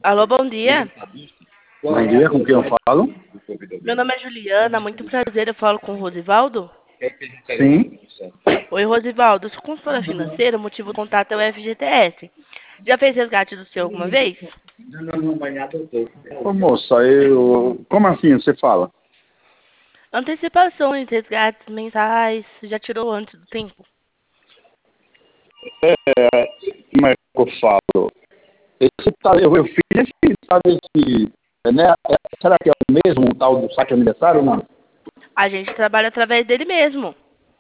Alô, bom dia. Bom dia, com quem eu falo? Meu nome é Juliana, muito prazer, eu falo com o Rosivaldo. Sim. Oi, Rosivaldo, sou consultora financeira, o motivo do contato é o FGTS. Já fez resgate do seu alguma vez? Ô moça, Como assim você fala? Antecipações, resgates mensais, já tirou antes do tempo? Como é que eu falo? Eu fiz esse, sabe, né? Será que é o mesmo o tal do saque aniversário ou não? A gente trabalha através dele mesmo.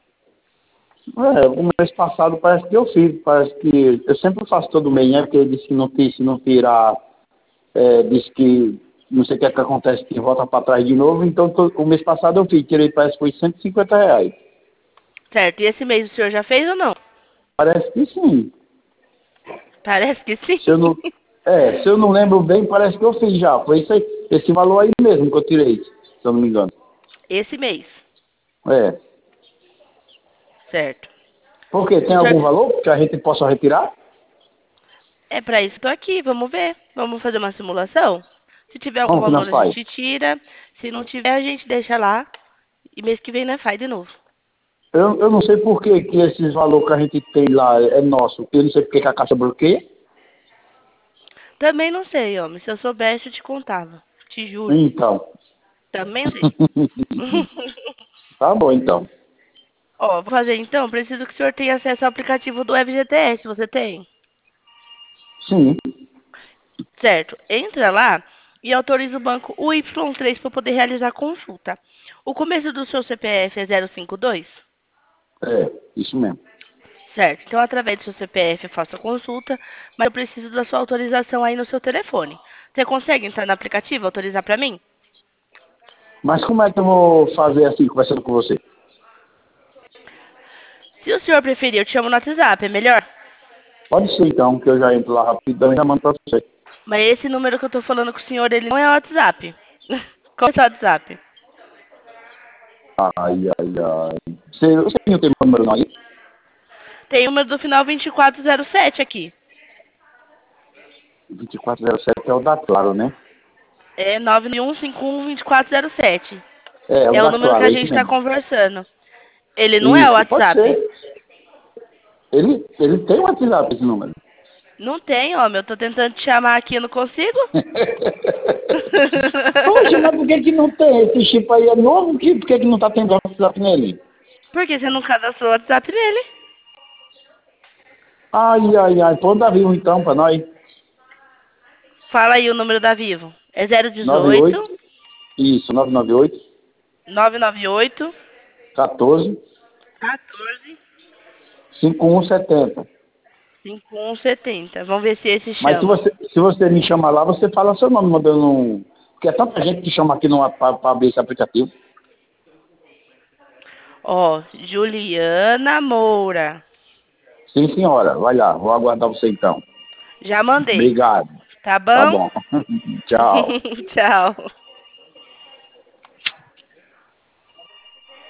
O mês passado parece que eu fiz, parece que eu sempre faço todo mês, né? Porque ele disse que não, se não tirar, disse que não sei o que é que acontece, que volta para trás de novo, então o mês passado eu fiz, tirei, parece que foi R$ 150. Certo, e esse mês o senhor já fez ou não? Parece que sim. Parece que sim. Se eu não lembro bem, parece que eu fiz já. Foi isso aí, esse valor aí mesmo que eu tirei, se eu não me engano. Esse mês, É. certo. Por quê? O Tem senhor... algum valor que a gente possa retirar? É para isso que estou aqui, vamos ver. Vamos fazer uma simulação? Se tiver algum Como que valor, nós a faz? gente tira. Se não tiver, a gente deixa lá. E mês que vem, né, faz de novo. Eu não sei por que esses valores que a gente tem lá é nosso. Eu não sei por que a Caixa bloqueia. Também não sei, homem. Se eu soubesse, eu te contava. Te juro. Então. Também não sei. Tá bom, então. Ó, vou fazer então. Preciso que o senhor tenha acesso ao aplicativo do FGTS. Você tem? Sim. Certo. Entra lá e autoriza o banco o Y3 para poder realizar a consulta. O começo do seu CPF é 052? Isso mesmo. Certo. Então, através do seu CPF, eu faço a consulta, mas eu preciso da sua autorização aí no seu telefone. Você consegue entrar no aplicativo e autorizar para mim? Mas como é que eu vou fazer assim, conversando com você? Se o senhor preferir, eu te chamo no WhatsApp, é melhor? Pode ser então, que eu já entro lá rapidão e já mando pra você. Mas esse número que eu tô falando com o senhor, ele não é o WhatsApp. Qual é o seu WhatsApp? Ai, ai, ai. Você não tem meu número não aí? Tem o número do final 2407 aqui. 2407 é o da Claro, né? É 991512407. É o É o da número que Claro, a é gente isso está mesmo. conversando. Ele não é o Isso, pode WhatsApp. ser. Ele tem um WhatsApp esse número. Não tem, homem. Eu tô tentando te chamar aqui, eu não consigo. Poxa, mas por que não tem? Esse chip aí é novo, por que não tá tendo WhatsApp nele? Por que você não cadastrou o WhatsApp nele? Ai, ai, ai, pô, dá vivo então pra nós. Fala aí o número da Vivo. É 98, 018 isso, 998, 998 14, 14 5170. 5170. Vamos ver se esse Mas chama. se você me chamar lá, você fala seu nome, mandando um... Porque é tanta gente que chama aqui pra abrir esse aplicativo. Ó, Juliana Moura. Sim, senhora, vai lá, vou aguardar você então. Já mandei. Obrigado, Tá tá bom? bom. Tchau. Tchau.